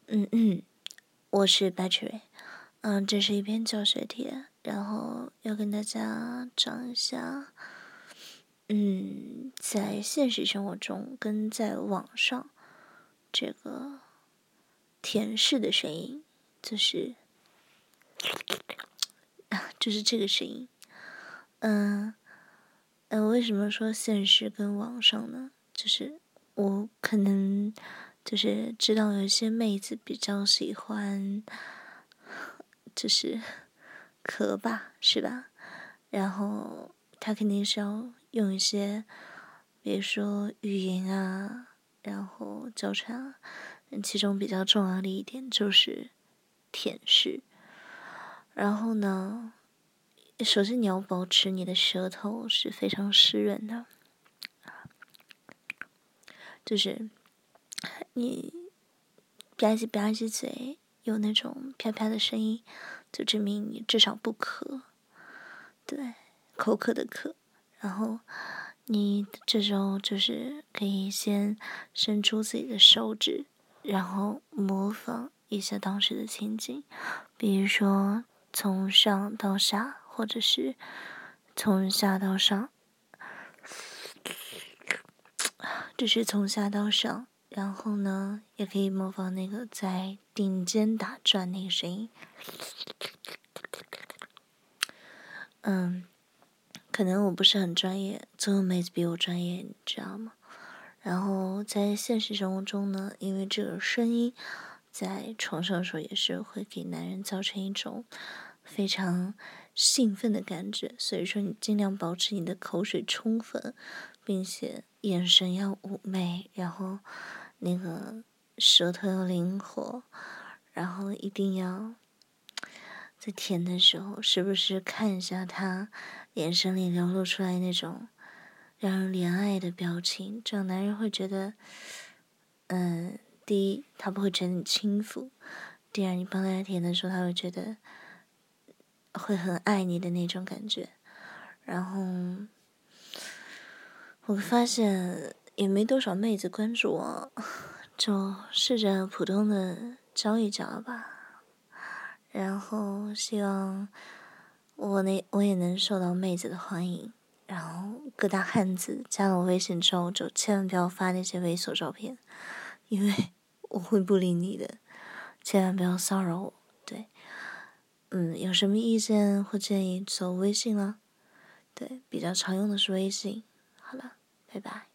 我是白芷蕊，这是一篇教学帖，然后要跟大家讲一下，在现实生活中跟在网上这个舔舐的声音，就是这个声音，为什么说现实跟网上呢？就是我可能就是知道有一些妹子比较喜欢，就是磕吧，是吧？然后她肯定是要用一些，比如说语言啊，然后交叉啊，其中比较重要的一点就是舔舐。然后呢，首先你要保持你的舌头是非常湿润的，就是你吧唧吧唧嘴有那种啪啪的声音，就证明你至少不渴，对，口渴的渴。然后你这时候就是可以先伸出自己的手指，然后模仿一下当时的情景，比如说从上到下，或者是从下到上，这是从下到上。然后呢，也可以模仿那个在顶尖打转那个声音。可能我不是很专业，最后妹子比我专业，你知道吗？然后在现实生活中呢，因为这个声音在床上的时候也是会给男人造成一种非常兴奋的感觉，所以说你尽量保持你的口水充分，并且眼神要妩媚，然后那个舌头要灵活，然后一定要在舔的时候时不时看一下他眼神里流露出来那种让人怜爱的表情，这样男人会觉得，第一他不会觉得你轻浮，第二你帮他舔的时候他会觉得会很爱你的那种感觉。然后我发现也没多少妹子关注我，就试着普通的教一教吧。然后希望我也能受到妹子的欢迎。然后各大汉子加了我微信之后，就千万不要发那些猥琐照片，因为我会不理你的。千万不要骚扰我。对，有什么意见或建议走微信了。对，比较常用的是微信。好了，拜拜。